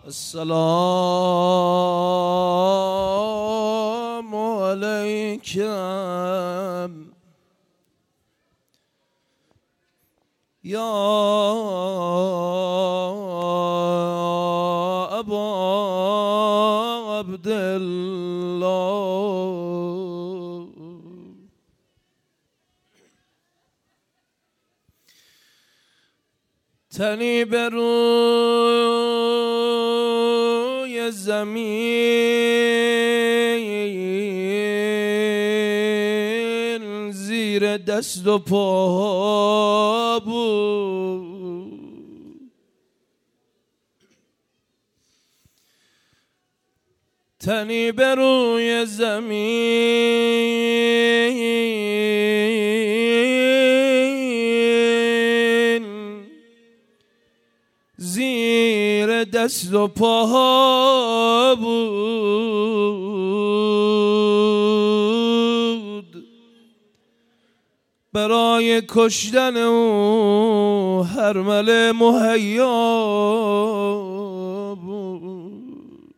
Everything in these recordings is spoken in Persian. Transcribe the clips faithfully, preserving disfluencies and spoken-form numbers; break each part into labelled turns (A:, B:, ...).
A: السلام علیکم یا ابا عبدالله. تنی به روی زمین زیر دست و پا بود، تنی به روی زمین زیر دست و پا بود، برای کشتن او هرمله مهیا بود.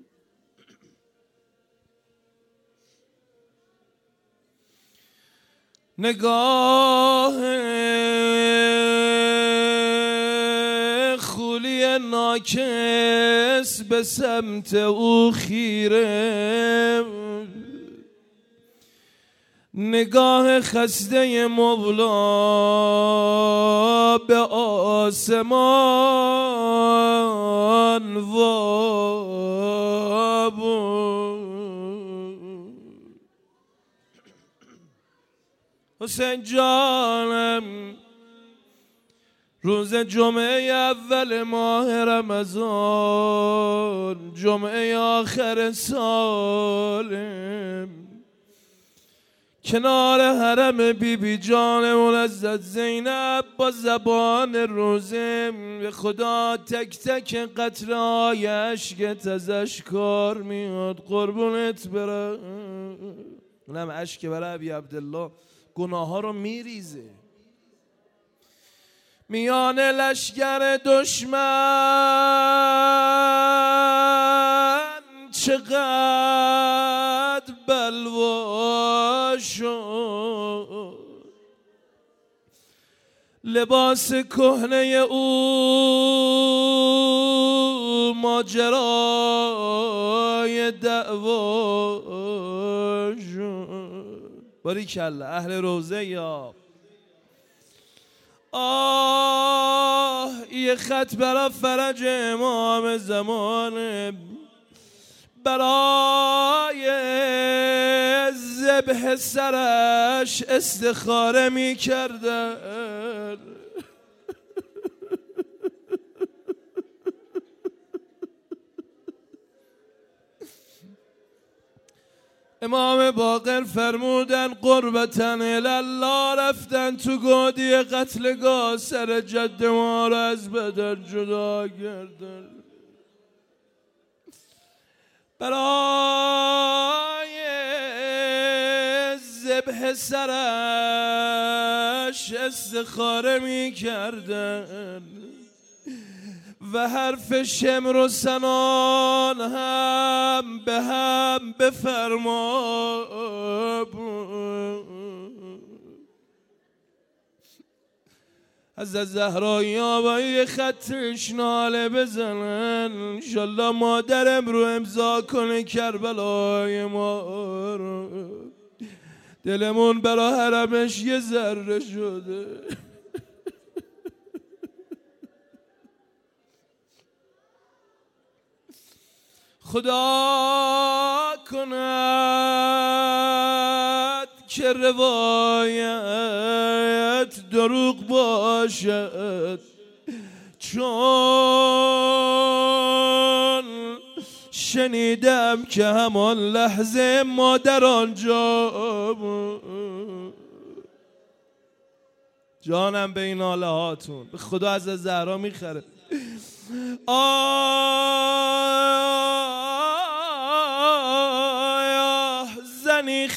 A: نگاه خولی ناکس به سمت او خیره، نگاه خسته مولا به آسمان وا بود. حسین جانم، روز جمعه اول ماه رمضان، جمعه آخر سالم، کنار حرم بی بی جانمون حضرت زینب با زبان روزه به خدا تک تک قطره‌های اشکت ازش کار میاد. قربونت برم. اونم اشک برای ابی عبدالله گناه ها رو میریزه. میان لشگر دشمن چقدر بلوا شد، لباس کهنه او ماجرای دعوا شد. باریکلا اهل روزه یا آه، یه خط برا فرج امام زمانه، برای ذبح سرش استخاره می کردن. امام باقر فرمودن قربتن الله، رفتن تو گودی قتلگاه سر جد ما را از بدن جدا کردن، برای ذبح سرش استخاره می کردن و حرف شمر و سنان هم به هم بفرما بود. حضرت زهرایی آبایی خطش ناله بزنن، انشالله مادرم رو امضا کنه کربلای ما رو. دلمون برا حرمش یه ذره شده. خدا کند که روایت دروغ باشد، چون شنیدم که همان لحظه مادر آنجا بود. جانم به این ناله هاتون به خدا از زهرا میخره. آه زنی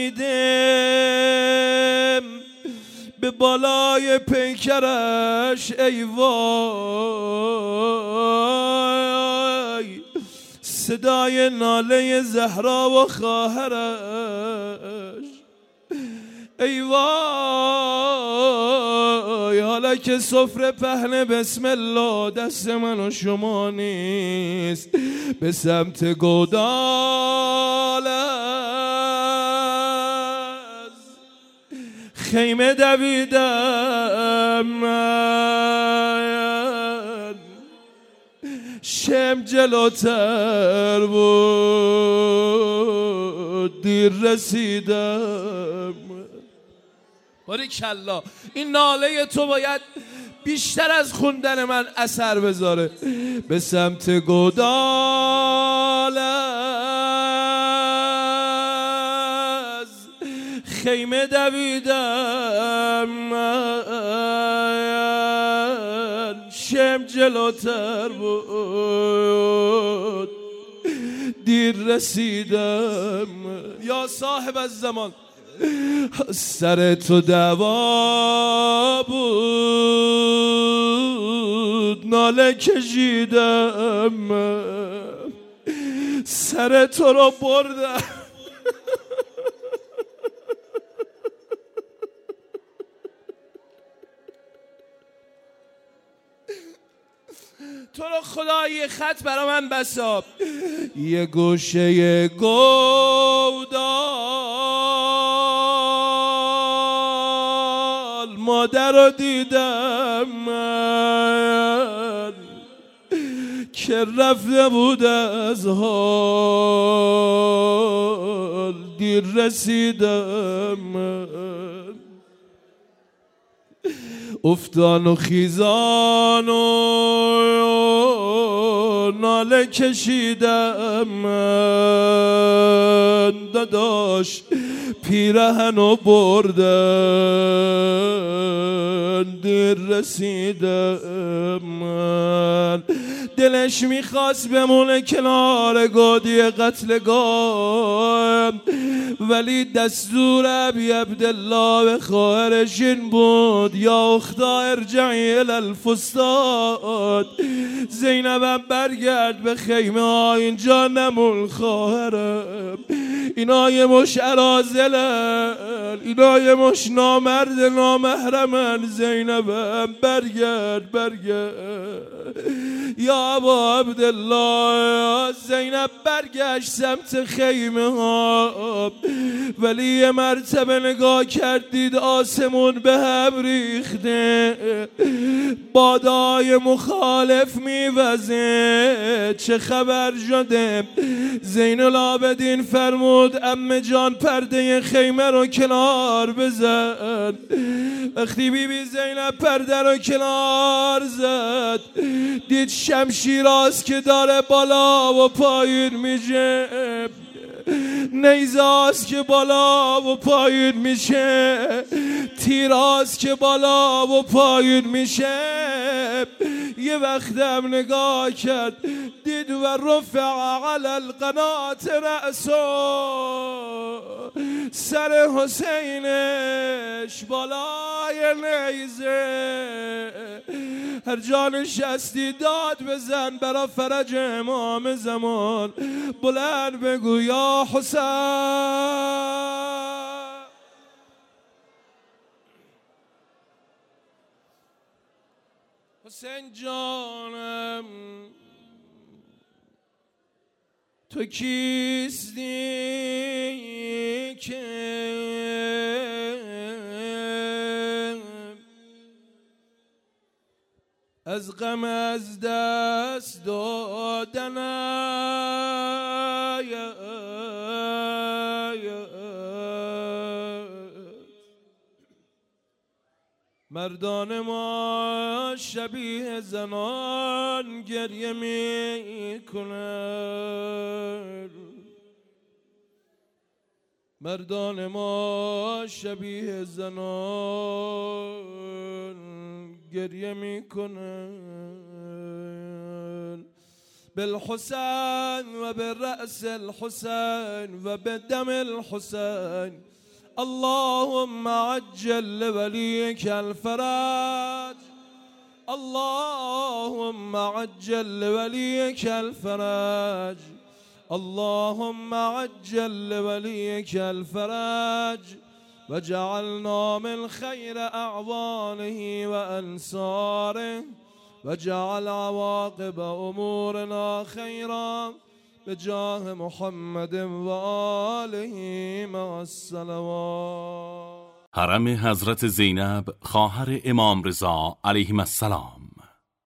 A: خمیده به بالای پیکرش، ای وای صدای ناله زهرا و خواهرش. ای وای حالا که سفره پهن بسم الله دست من و شما نیست، به سمت گودال از خیمه دویدم من، شم جلوتر بود دیر رسیدم. باریکالله، این ناله تو باید بیشتر از خوندن من اثر بذاره. به سمت گودال از خیمه دویدم من، شم جلوتر بود دیر رسیدم. یا صاحب الزمان، سر تو دوا بود ناله کشیدم، سر تو رو بردم تو رو خدا یه خط برا من بساب. یه گوشه گودال مادر رو دیدم من، که رفته بود از حال دیر رسیدم من. افتان و خیزان و ناله کشیدم من، داداش پیرهن و بردن دیر رسیدم من. دلش میخواست بمونه کنار گودی قتلگاه، ولی دستور ابی عبدالله به خواهرش این بود یا اختا ارجعی الالفستاد، زینبم برگرد به خیمه ها، اینجا نمون خواهرم. اینا یه مش ارازلن، اینا یه مش نامرد نامحرمن، زینبم برگرد برگرد. یا ابا عبدالله، زینب برگشت سمت خیمه ها، ولی یه مرتبه نگاه کردید آسمون به هم ریخته، بادای مخالف میوزه. چه خبر شده؟ زین العابدین فرمود عمه جان پرده خیمه رو کنار بزن. وقتی بی بی زینب پرده رو کنار زد، دید شمشیراست که داره بالا و پایین میشه، نیزاست که بالا و پایین میشه، تیراست که بالا و پایین میشه. یه وقتم نگاه کرد دید و رفع علی القنات رأسو، سر حسینش بالای نیزه. هر جا نشستی داد بزن برا فرج امام زمان، بلند بگو یا حسین. حسین جانم تو کیستی که از غم از دست دادن مردان ما شبیه زنان گریه می کنند، مردان ما شبیه زنان گریه می کنند. بالحسین و بالرأس الحسین و بدم الحسین، اللهم عجل لوليك الفرج، اللهم عجل لوليك الفرج. اللهم عجل لوليك الفرج وجعلنا من خير أعوانه وأنصاره وجعل عواقب أمورنا خيرا بجاه محمد وآله مع الصلوات.
B: حرم حضرت زینب خواهر امام رضا علیهم السلام.